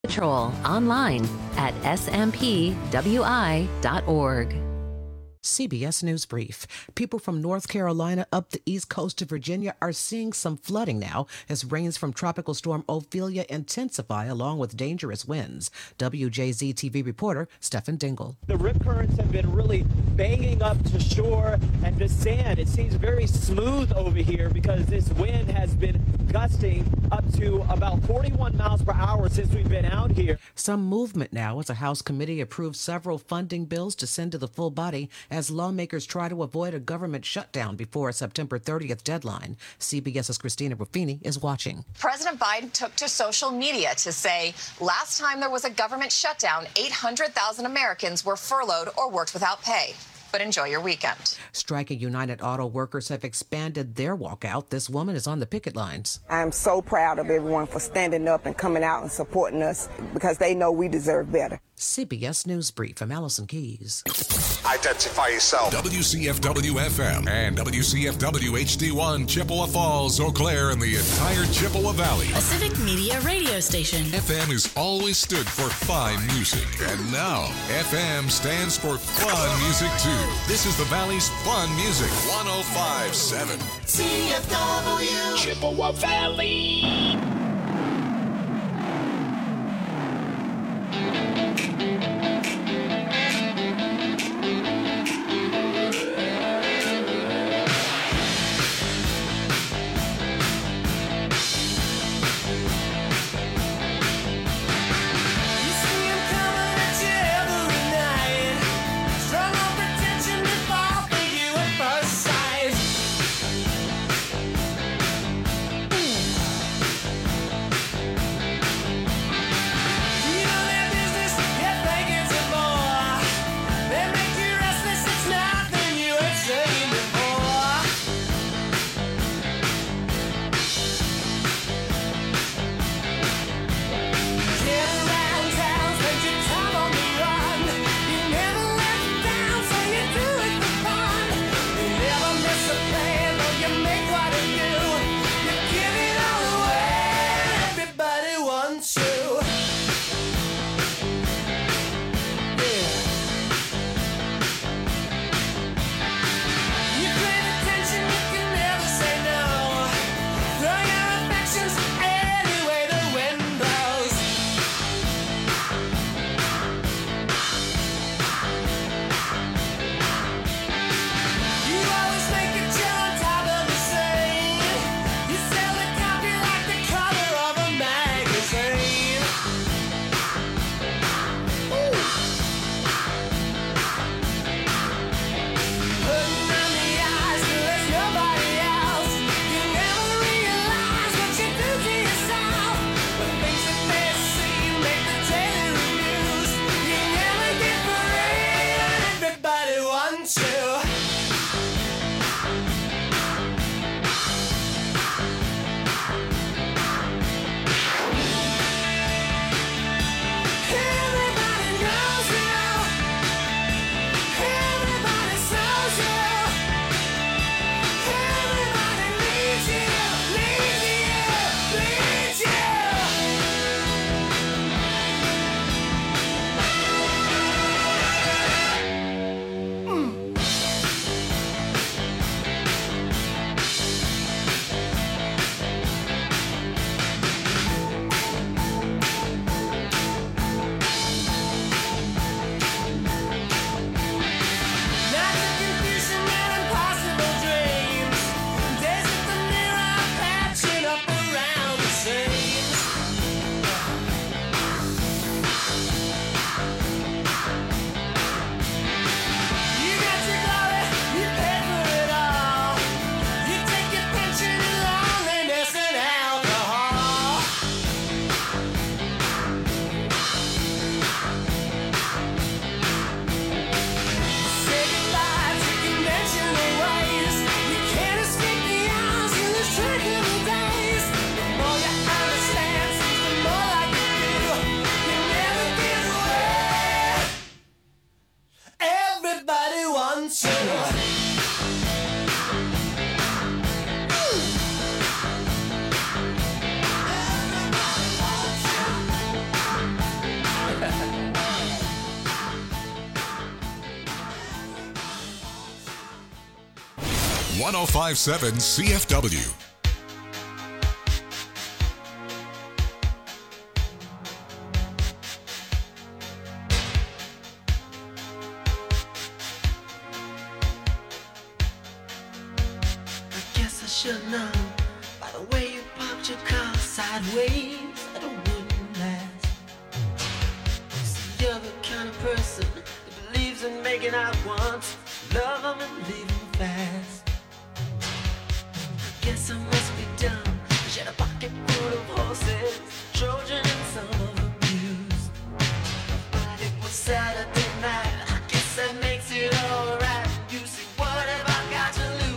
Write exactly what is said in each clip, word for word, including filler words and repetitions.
Patrol online at s m p w i dot org. C B S News Brief. People from North Carolina up the east coast of Virginia are seeing some flooding now as rains from Tropical Storm Ophelia intensify along with dangerous winds. W J Z T V reporter Stephen Dingle. The rip currents have been really banging up to shore and the sand. It seems very smooth over here because this wind has been gusting up to about forty-one miles per hour since we've been out here. Some movement now as a House committee approved several funding bills to send to the full body as lawmakers try to avoid a government shutdown before a September thirtieth deadline. CBS's Christina Ruffini is watching. President Biden took to social media to say last time there was a government shutdown, eight hundred thousand Americans were furloughed or worked without pay. But enjoy your weekend. Striking United Auto Workers have expanded their walkout. This woman is on the picket lines. I'm so proud of everyone for standing up and coming out and supporting us because they know we deserve better. C B S News Brief. I'm Allison Keys. Identify yourself. W C F W F M and W C F W H D one, Chippewa Falls, Eau Claire, and the entire Chippewa Valley. A Civic Media radio station. F M has always stood for fine music, and now F M stands for fun music too. This is the Valley's fun music. one oh five point seven C F W Chippewa Valley. one oh five point seven C F W. Should know by the way you parked your car sideways that it wouldn't last. See, you're the kind of person that believes in making out once, love them and leave them fast. I guess I must be dumb. She had a pocket full of horses, Trojan and some of them used. But it was Saturday night, I guess that makes it alright. You see, what have I got to lose?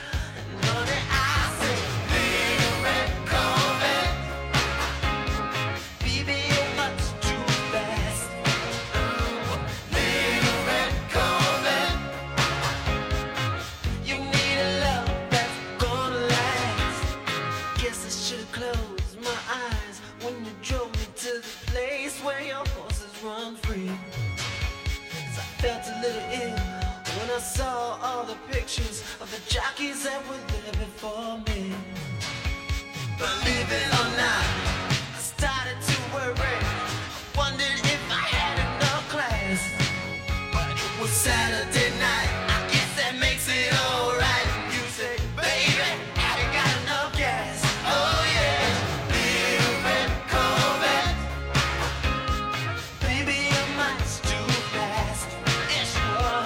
I saw all the pictures of the jockeys that were there before me. Believe it or not, I started to worry. I wondered if I had enough class. But it was Saturday night, I guess that makes it alright. You say, baby, I ain't got enough gas. Oh yeah, little red Corvette. Baby, your mind's too fast. Yeah, sure.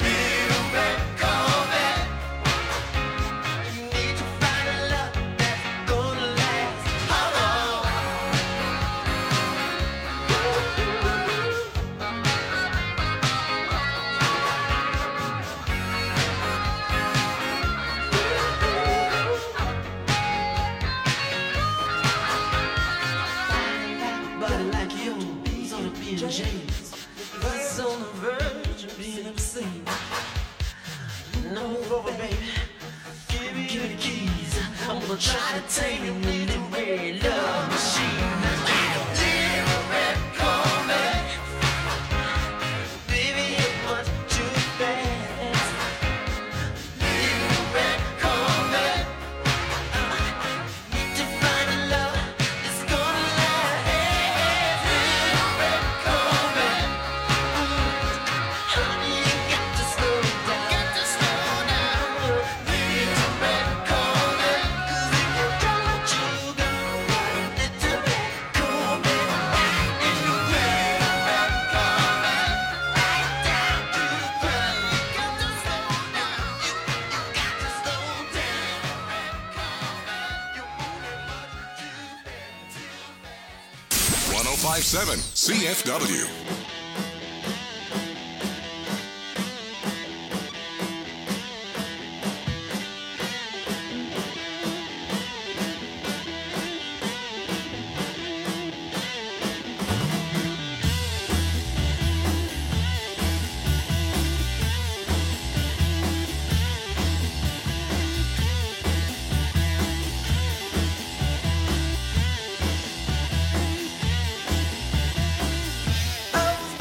Bus on the verge of being obscene. No, over, baby. Give me, give me the keys. I'm gonna try to take you in the red love machine. Little red Corvette. Baby, you're much too fast. Little red Corvette. Need to find a love that's gonna last. Little red Corvette. Honey, you got to slow down. Got to slow down. Little red Corvette. 'Cause if you don't, you go. Little red Corvette. In the red, red Corvette. Right down to the ground. You got to slow down. You, you got to slow down. Red Corvette. You're moving much too fast, too fast. one oh five point seven C F W. I was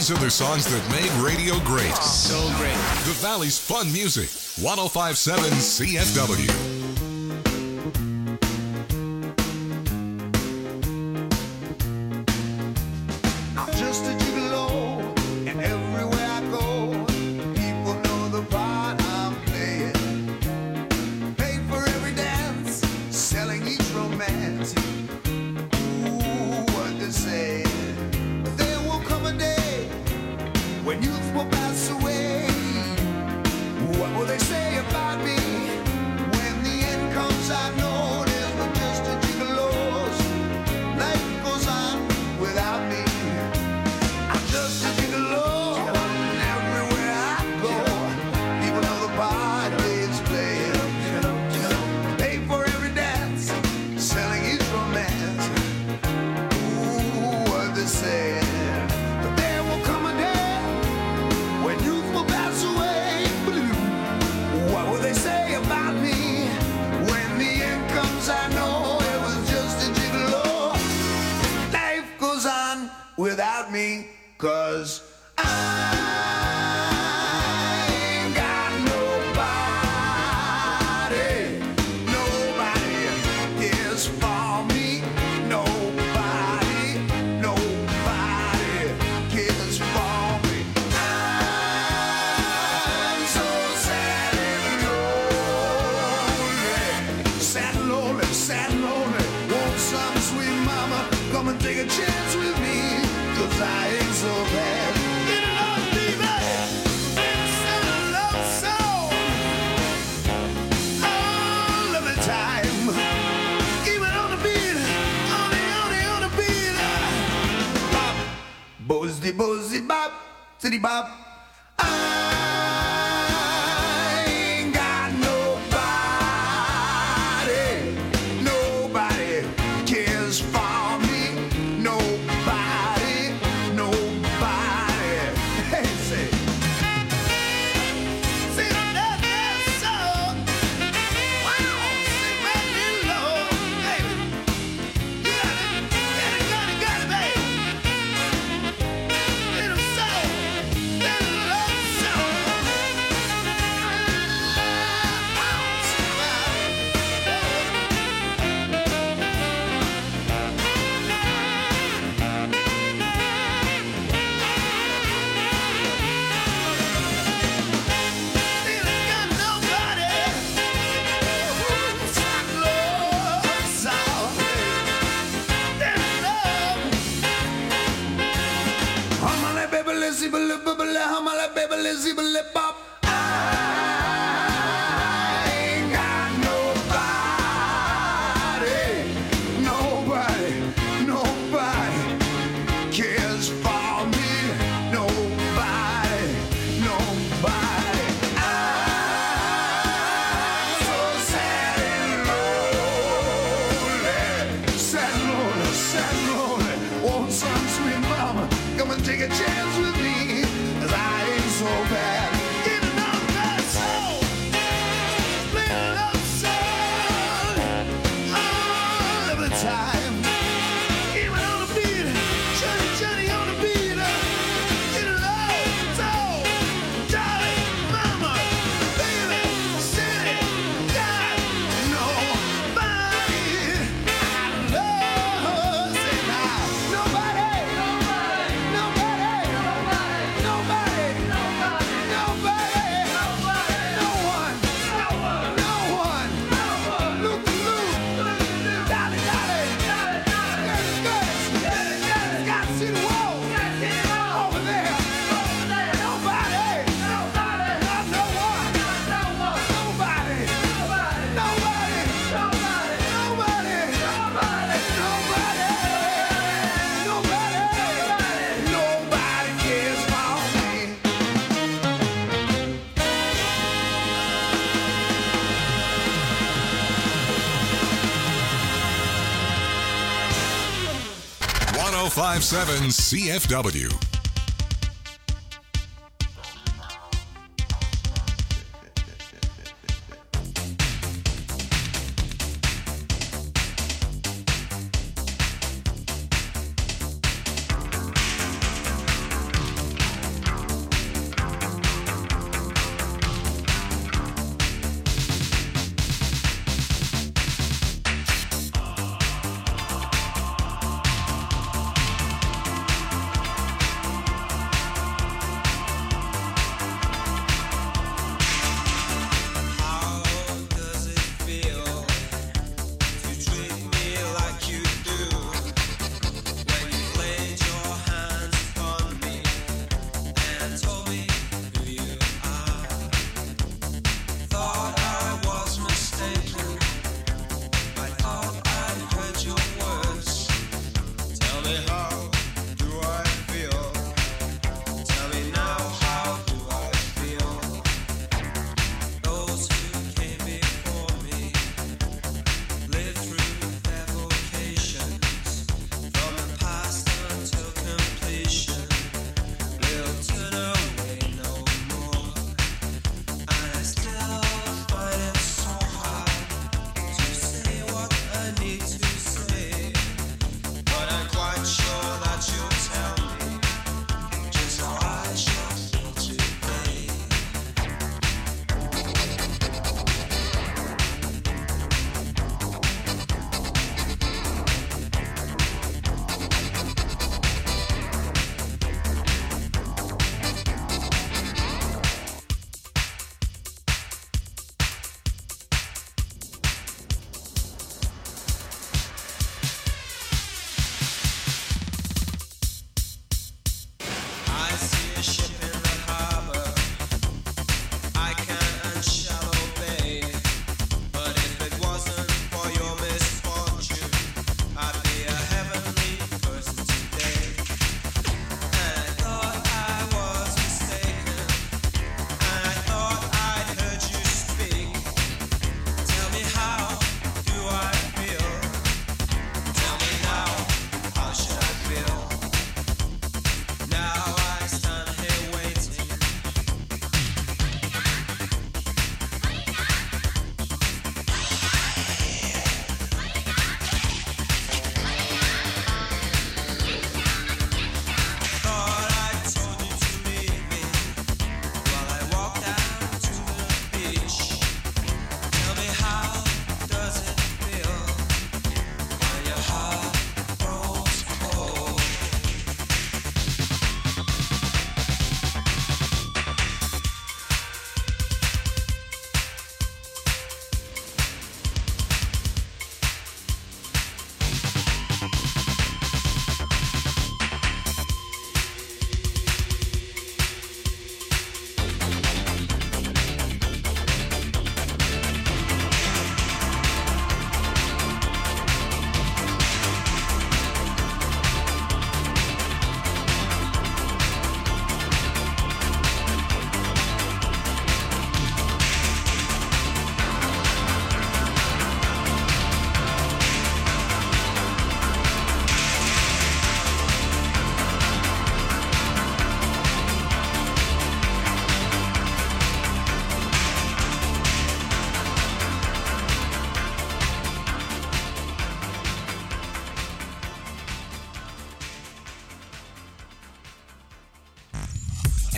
These are the songs that made radio great. So great. The Valley's fun music. one oh five point seven C F W. Without me, 'cause I ain't got nobody, nobody cares for me, nobody, nobody cares for me. I'm so sad and lonely, sad and lonely, sad and lonely. Want some sweet mama, come and take a chance with me. 'Cause I ain't so bad. Get along, baby. It's a love song. All of the time. Keep it on the beat. On the, on the, on the beat. Bop. Bozzy, bozzy, bop. City bop. I ain't got nobody. Nobody cares for me. Nobody. Take a chance with me, 'cause I ain't so bad. Get enough that soul, play a love song all of the time. Even on the beat, Johnny, Johnny on the beat. Get a love soul, darling, mama, baby, city, got nobody I love. Say now, nobody. one oh five point seven C F W.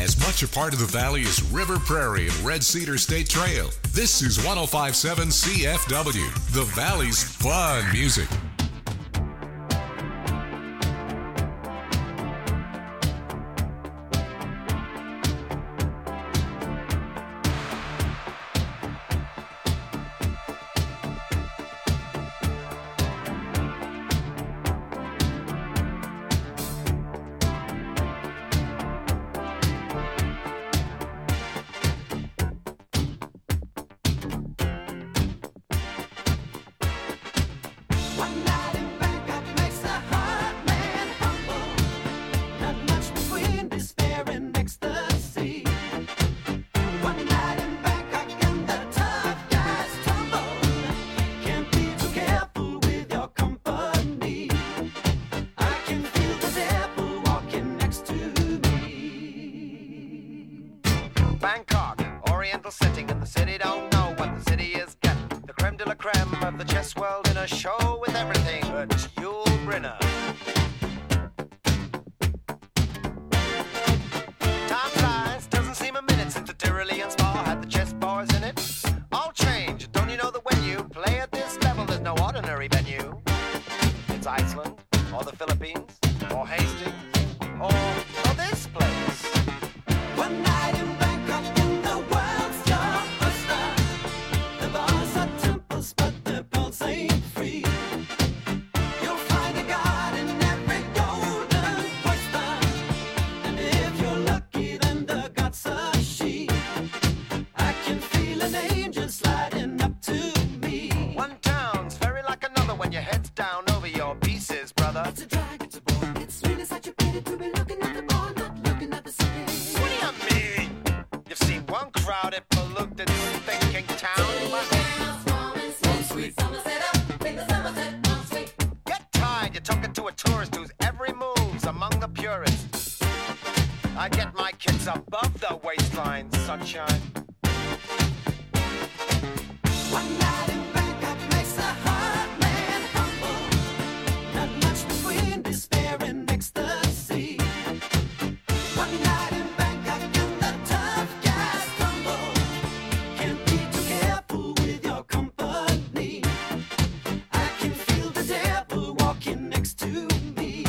as much a part of the valley as River Prairie and Red Cedar State Trail. This is one oh five point seven C F W, the Valley's fun music. Bangkok, oriental setting, and the city don't know what the city is getting. The creme de la creme of the chess world in a show with everything but Yul Brynner. Time flies, doesn't seem a minute since the Tyrolean Spa had the chess bars in it. All change, don't you know that when you play at this level, there's no ordinary venue? It's Iceland, or the Philippines, or Hastings, or, or this place. One night in Bangkok in the world's your oyster. The bars are temples, but the pulse ain't free. You'll find a god in every golden oyster. And if you're lucky, then the god's a she. I can feel an angel sliding up to me. One town's very like another when your head's down over your pieces, brother. It's a drag, it's a bore. It's really such a pity to be looking at the bar, not looking at the city. What do you mean? You've seen one crowded, polluted, thinking town. Get tired, you're talking to a tourist whose every move's among the purists. I get my kids above the waistline, sunshine. One night in Bangkok makes a hard man humble. Not much between despair and ecstasy. One night in Bangkok and the tough guys tumble. Can't be too careful with your company. I can feel the devil walking next to me.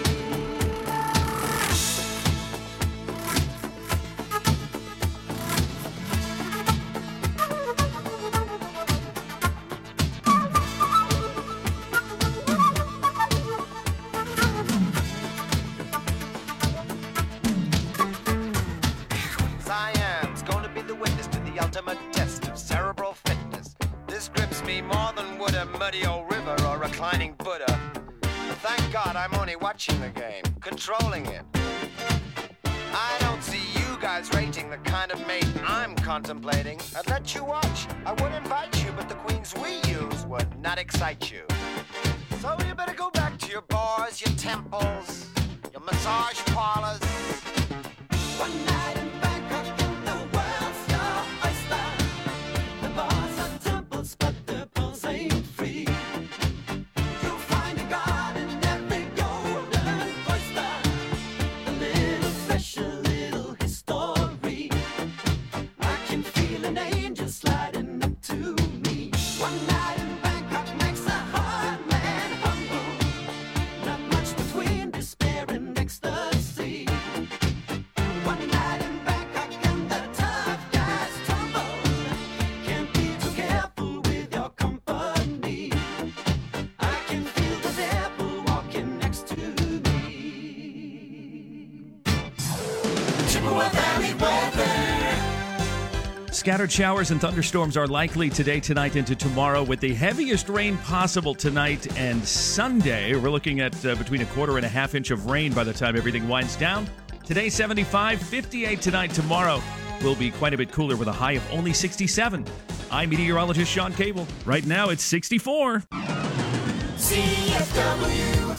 Cyan's going to be the witness to the ultimate test of cerebral fitness. This grips me more than would a muddy old river or a reclining Buddha. But thank God I'm only watching the game, controlling it. I don't see you guys rating the kind of mate I'm contemplating. I'd let you watch, I would invite you, but the queens we use would not excite you. So you better go back to your bars, your temples, your massage parlors. One night in Bangkok in the world's your oyster. The bars are temples, but the pulse ain't free. You'll find a god in every golden oyster. A little fish, a little history. I can feel an angel sliding up to me. One night in Bangkok makes a hard man humble. Not much between despair and ecstasy. One night in Bangkok and the tough guys tumble. Can't be too careful with your company. I can feel the devil walking next to me. Chippewa Valley weather. Scattered showers and thunderstorms are likely today, tonight, into tomorrow, with the heaviest rain possible tonight and Sunday. We're looking at uh, between a quarter and a half inch of rain by the time everything winds down. Today, seventy-five, fifty-eight tonight. Tomorrow will be quite a bit cooler with a high of only sixty-seven. I'm meteorologist Sean Cable. Right now, it's sixty-four. C F W.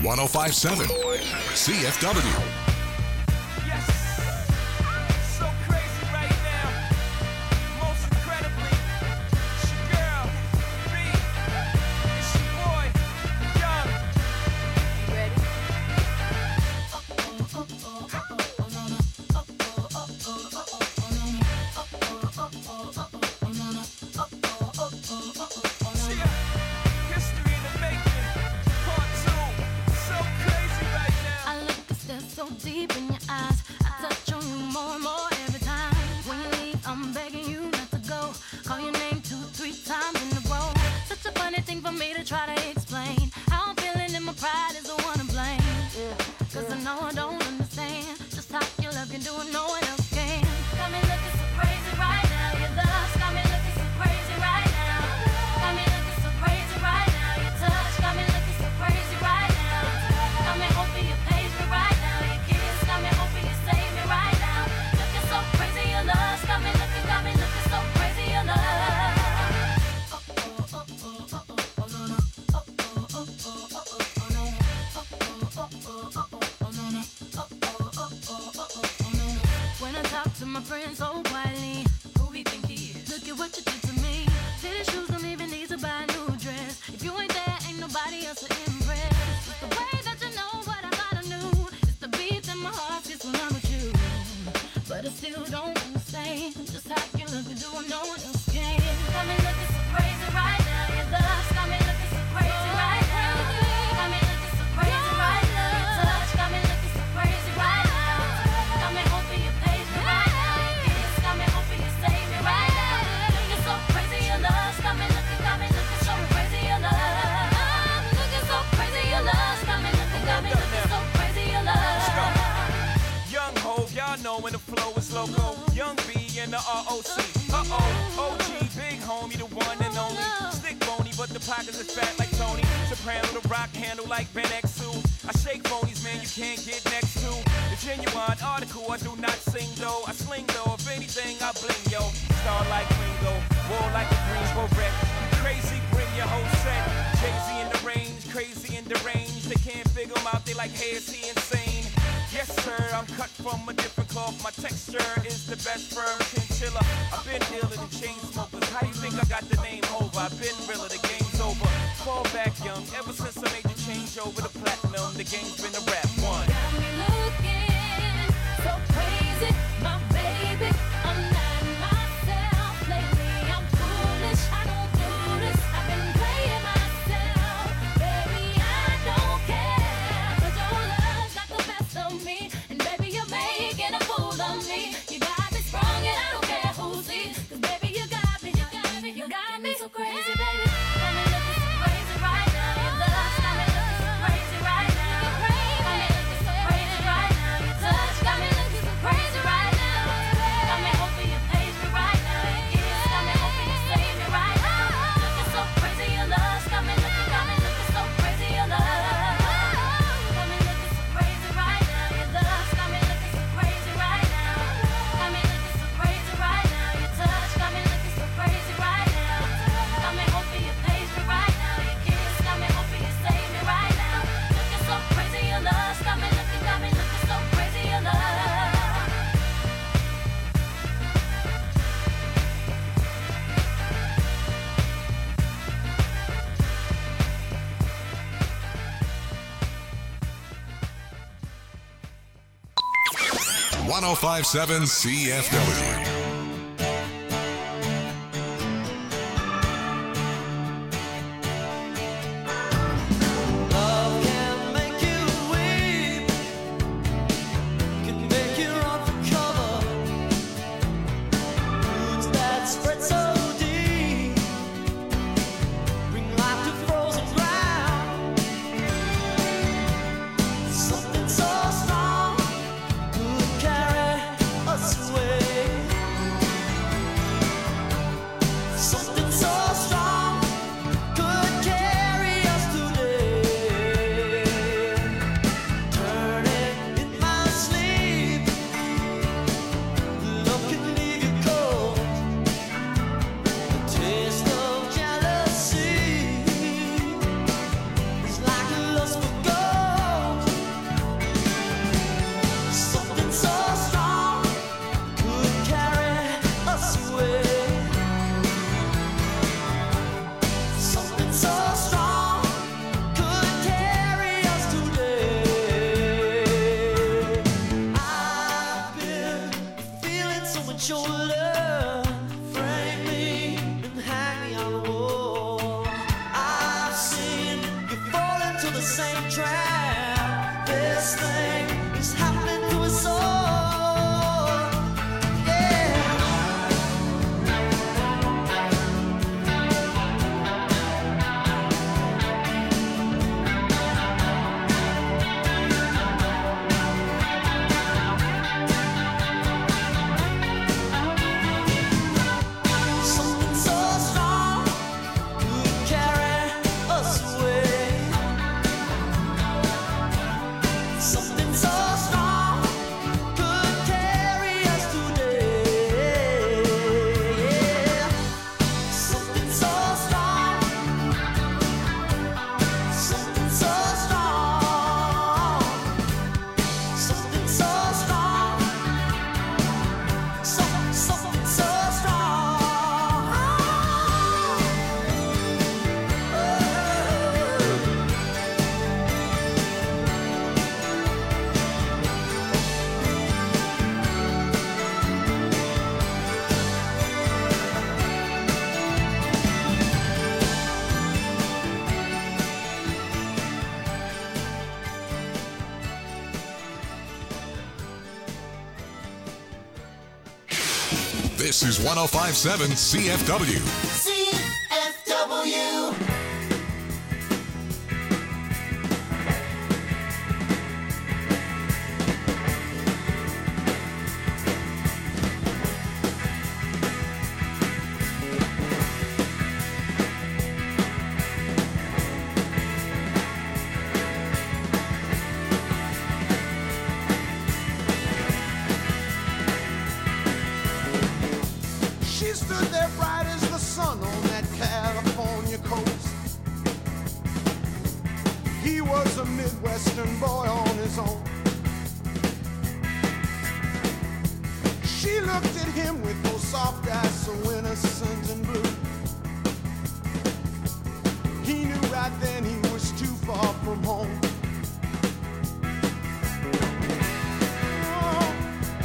one oh five point seven C F W. one oh five point seven C F W. Something so strong could carry us away. trap. This thing is happening to us all. Yeah. Something so strong could carry us away. Something so strong could carry us today. Yeah. Something so strong, something so strong, something so strong, some, something so strong. This is one oh five point seven C F W. C F W. She stood there bright as the sun on that California coast. He was a Midwestern boy on his own. She looked at him with those soft eyes so innocent and blue. He knew right then he was too far from home. Oh,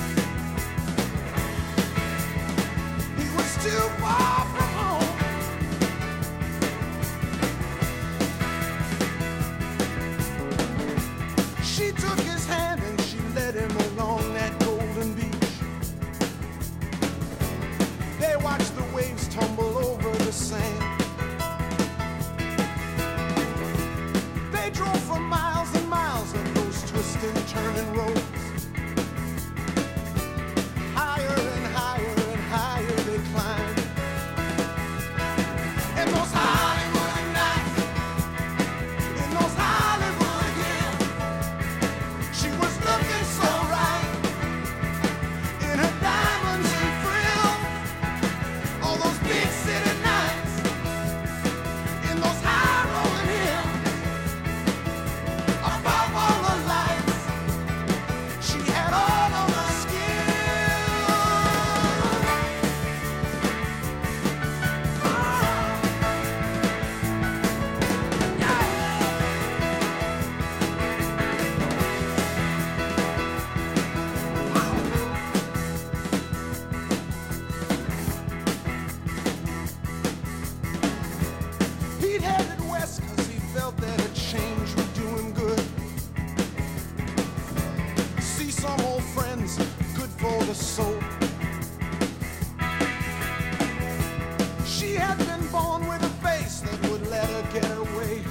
he was too far from home. She took his hand and she led him along that golden beach. They watched the waves tumble over the sand. They drove for miles and miles on those twisting, turning roads. Higher and higher and higher they climbed. In those Hollywood nights, in those Hollywood hills, she was looking so right in her diamonds and frills. All those big city nights, in those high rolling hills, above all the lights, she had all of the He'd headed west cause he felt that a change would do him good. See some old friends, good for the soul. She had been born with a face that would let her get away.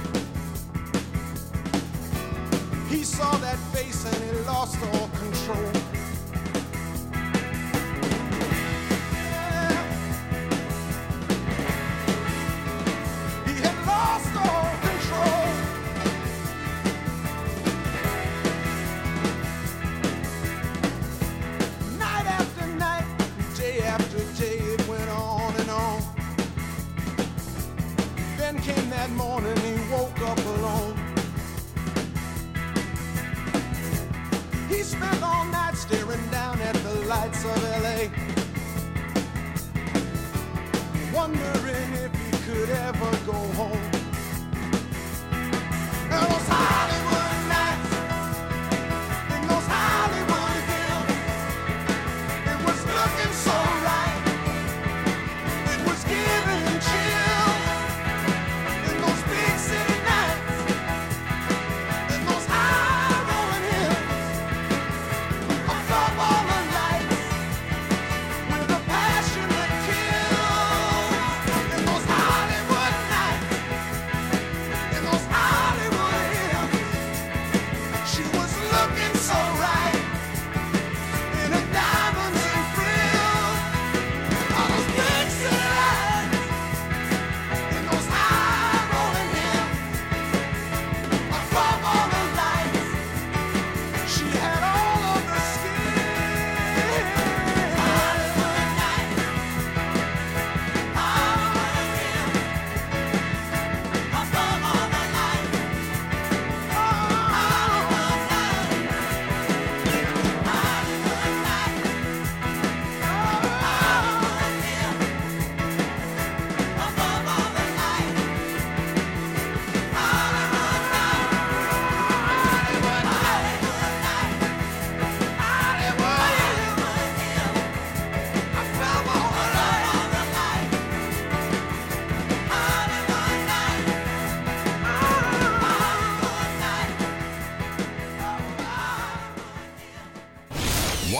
He saw that face and he lost all control. Yeah. He had lost all control. Night after night, day after day, it went on and on. Then came that morning, he woke up alone. He spent all night staring down at the lights of L A, wondering if he could ever go home. And those Hollywood nights, in those Hollywood hills, it was looking so right, it was giving chills. In those big city nights, in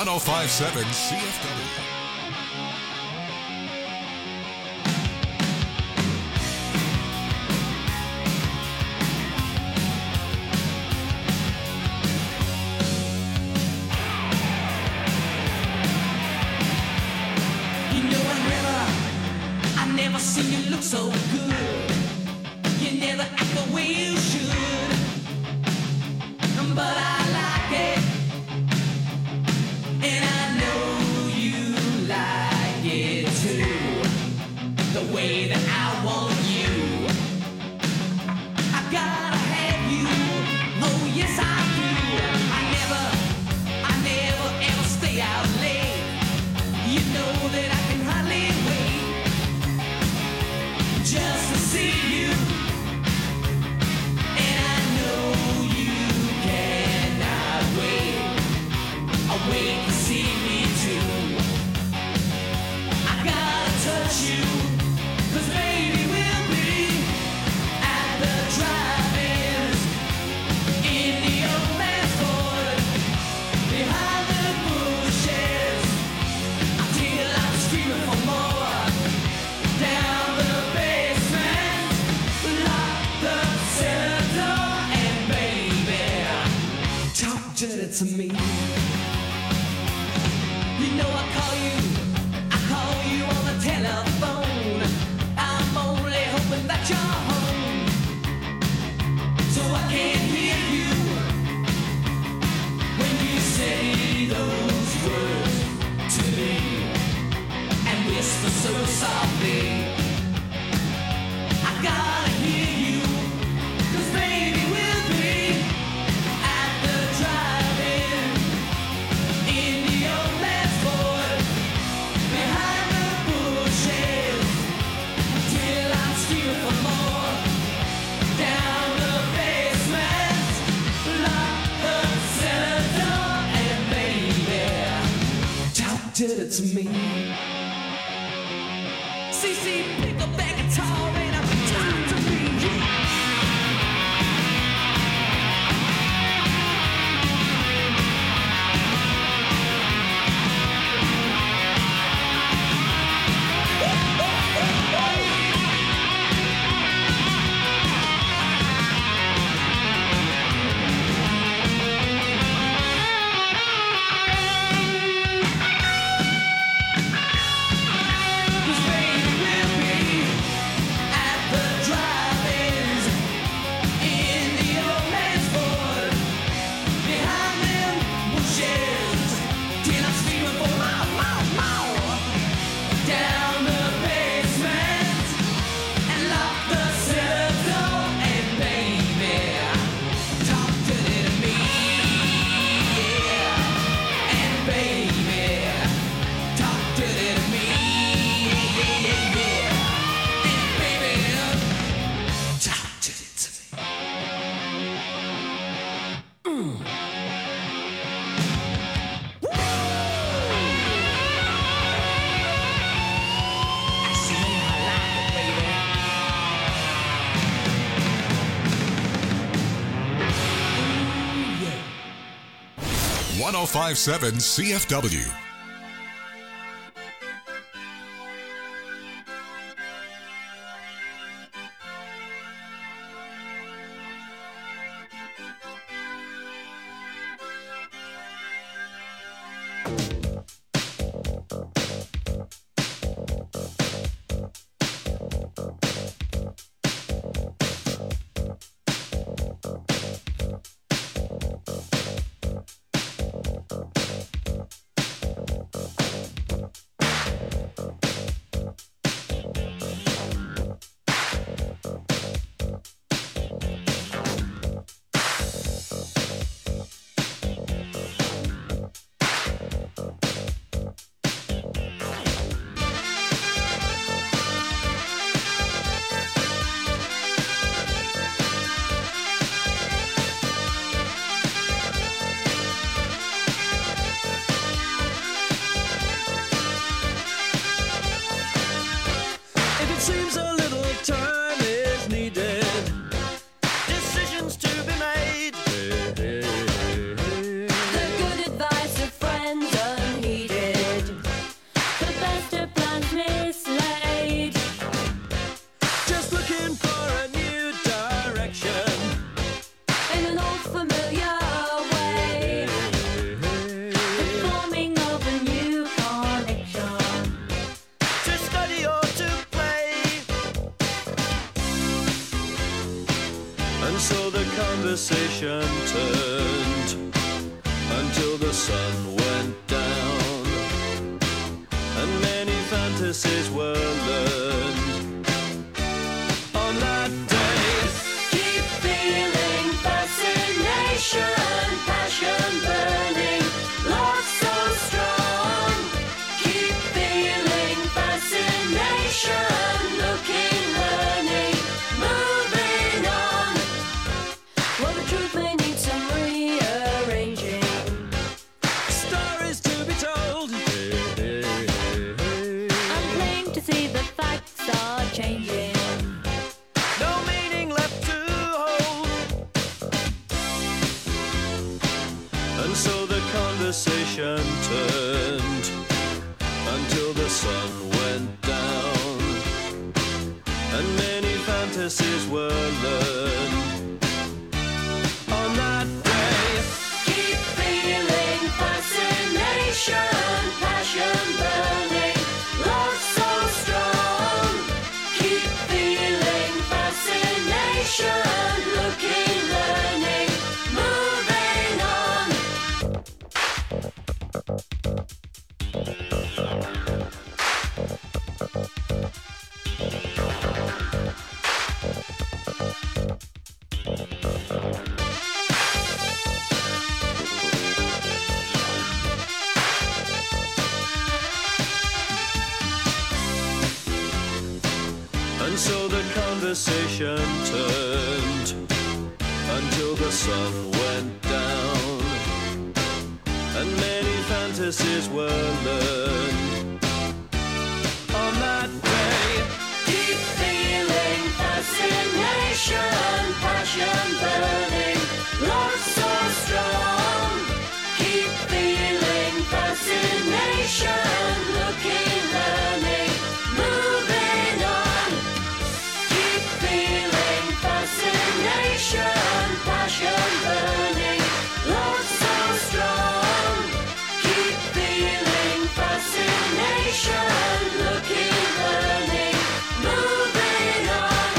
one oh five point seven C F W. Never seen you look so good. You never act the way you should. But I like it, and I know you like it too. The way that I want you, I gotta have you. Oh yes I do. I never, I never ever stay out late. You know that I can hardly wait just to see you, and I know you cannot wait. I'll wait to see me too. I gotta touch you, 'cause baby we'll be at the drive-ins in the old man's Ford, behind the bushes, until I'm screaming for more. Down the to me. You know I call you, I call you on the telephone. I'm only hoping that you're home, so I can hear you when you say those words to me and whisper so softly. I gotta hear you, 'cause baby we'll be at the drive. Did it to me. C C, pick up that guitar and I'm talk to me. one oh five point seven C F W. And so the conversation turned until the sun went down, and many fantasies were learned on that day. Keep feeling fascination, passion burning, love so strong. Keep feeling fascination, looking, learning, moving on. Well, the truth may need some rearranging. Stories to be told. I'm plain to see the facts are changing. No meaning left to hold. And so the conversation turned until the sun went down, and many fantasies were learned on that day. Keep feeling fascination, passion burning, love so strong. Keep feeling fascination, looking, learning, moving on. And so the conversation turned until the sun went down, and many fantasies were learned on that day. Keep feeling fascination, passion burning, love so strong. Keep feeling fascination, looking, learning, moving on. Keep feeling fascination, passion burning, love so strong. Keep feeling fascination, looking, learning, moving on.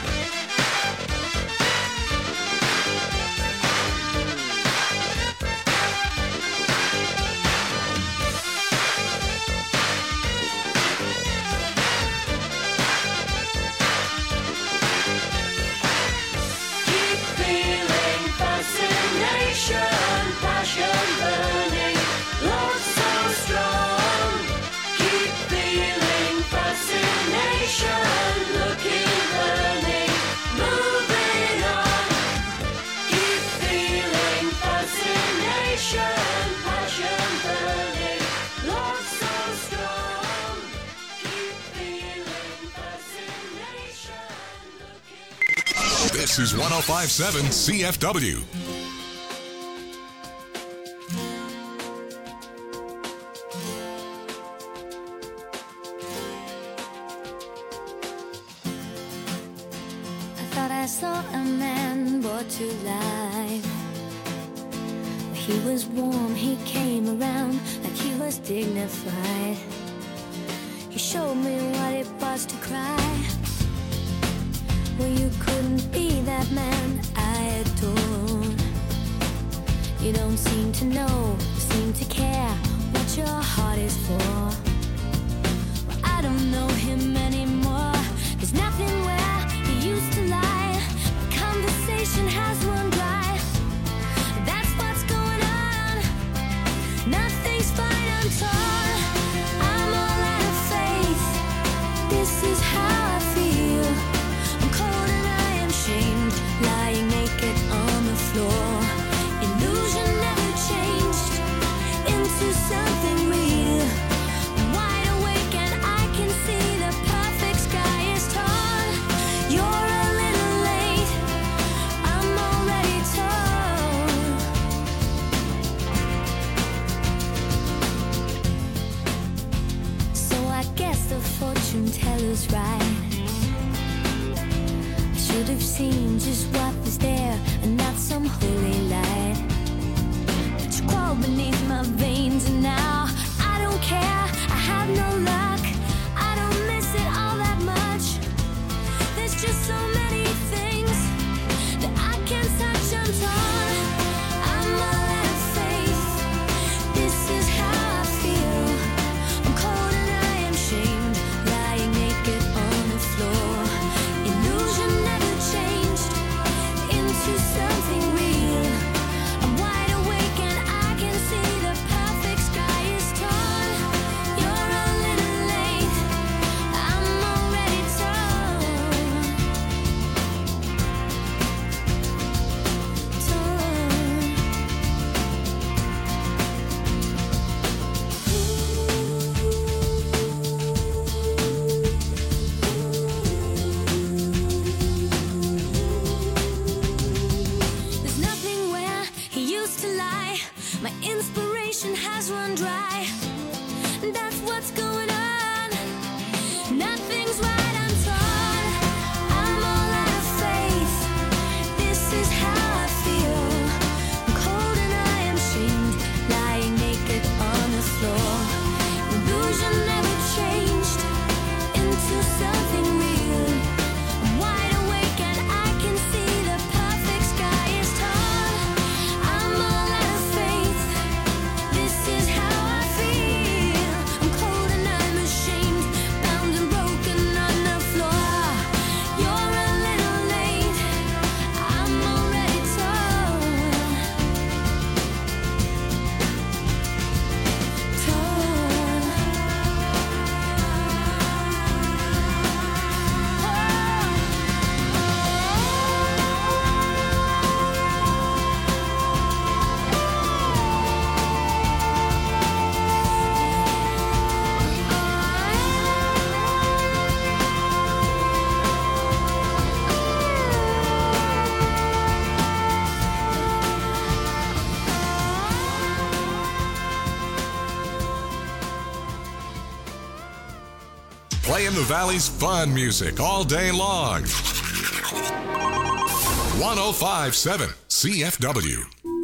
Keep feeling fascination, passion burning, love so strong. Keep feeling fascination, looking, learning, moving on. Keep feeling fascination, passion burning, love so strong. Keep feeling fascination, looking. This is one oh five point seven C F W. I thought I saw a man brought to life. He was warm, he came around like he was dignified. He showed me what it was to cry. Well, you couldn't be that man I adored. You don't seem to know, seem to care what your heart is for. Well, I don't know him anymore. There's nothing where he used to lie. My conversation has run dry. That's what's going on. Nothing's fine, I'm torn. I'm all out of faith. This is how I feel. I'm cold and I am shamed, lying naked on the floor. Illusion never changed into something real. I'm wide awake and I can see the perfect sky is torn. You're a little late, I'm already torn. So I guess the fortune teller's right. I should have seen just what was there and not some holy light. But you crawled beneath my veins and now I don't care. I have no luck. I don't miss it all that much. There's just so many things that I Playing the Valley's fun music all day long. one oh five point seven C F W.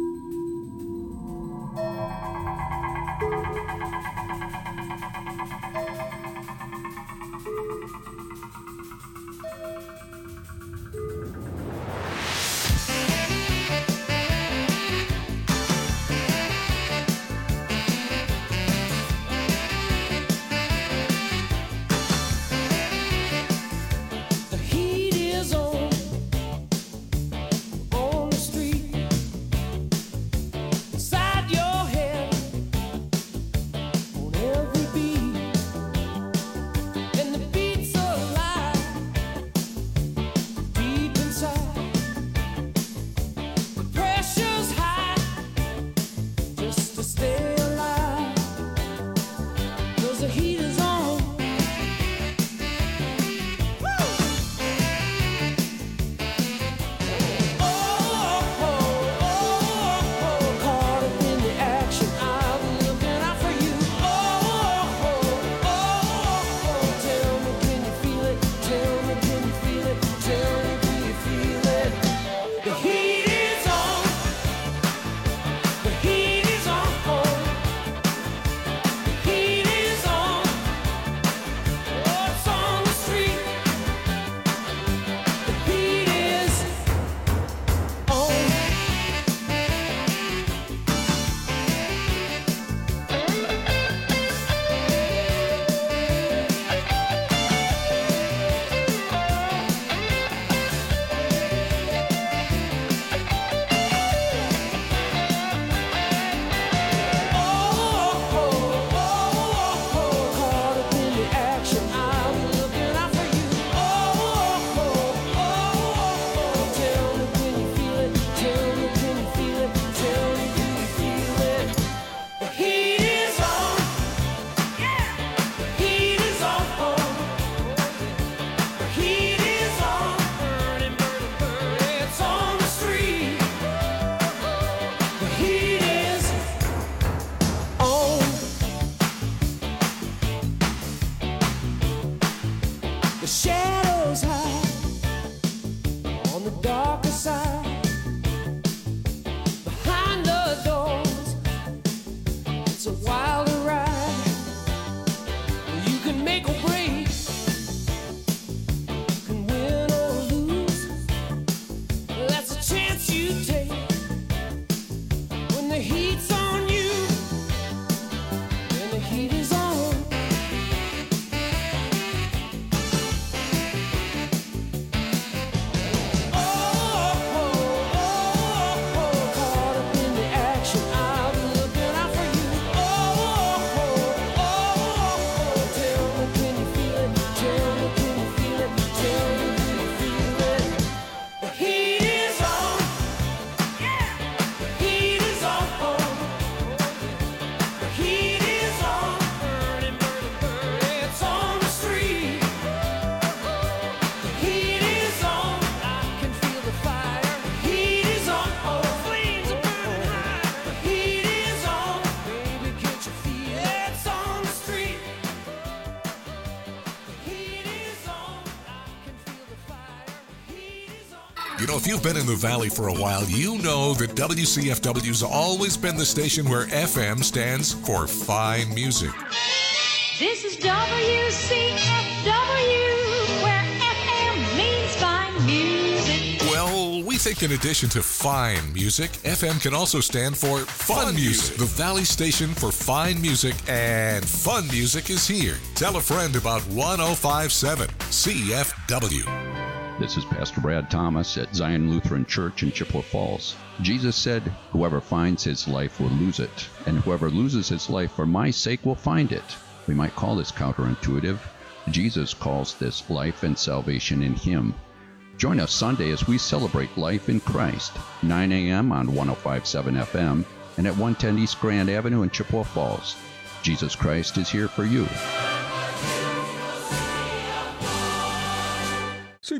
You know, if you've been in the Valley for a while, you know that W C F W's always been the station where F M stands for fine music. This is W C F W, where F M means fine music. Well, we think in addition to fine music, F M can also stand for fun, fun music. music. The Valley station for fine music, and fun music is here. Tell a friend about one oh five point seven C F W. This is Pastor Brad Thomas at Zion Lutheran Church in Chippewa Falls. Jesus said, "Whoever finds his life will lose it, and whoever loses his life for my sake will find it." We might call this counterintuitive. Jesus calls this life and salvation in him. Join us Sunday as we celebrate life in Christ, nine a.m. on one oh five point seven F M and at one ten East Grand Avenue in Chippewa Falls. Jesus Christ is here for you. C B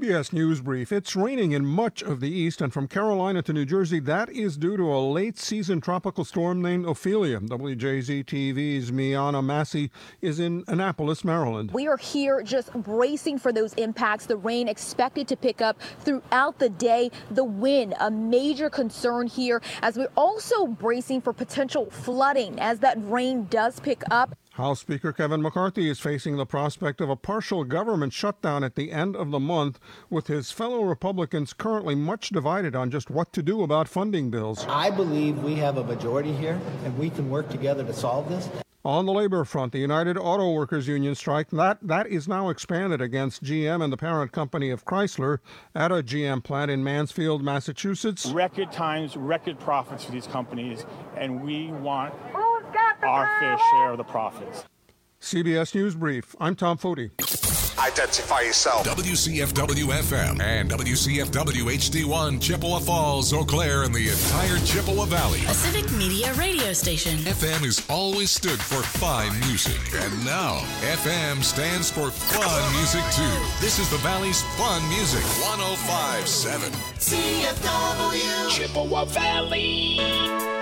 B S News Brief. It's raining in much of the east, and from Carolina to New Jersey, that is due to a late-season tropical storm named Ophelia. W J Z T V's Miana Massey is in Annapolis, Maryland. We are here just bracing for those impacts. The rain expected to pick up throughout the day. The wind, a major concern here, as we're also bracing for potential flooding as that rain does pick up. House Speaker Kevin McCarthy is facing the prospect of a partial government shutdown at the end of the month, with his fellow Republicans currently much divided on just what to do about funding bills. I believe we have a majority here, and we can work together to solve this. On the labor front, the United Auto Workers Union strike, that, that is now expanded against G M and the parent company of Chrysler at a G M plant in Mansfield, Massachusetts. Record times, record profits for these companies, and we want our fair share of the profits. C B S News Brief. I'm Tom Foti. Identify yourself. W C F W F M and W C F W H D one, Chippewa Falls, Eau Claire, and the entire Chippewa Valley. A Civic Media radio station. F M has always stood for fine music, and now F M stands for fun music too. This is the Valley's fun music. one oh five point seven C F W Chippewa Valley.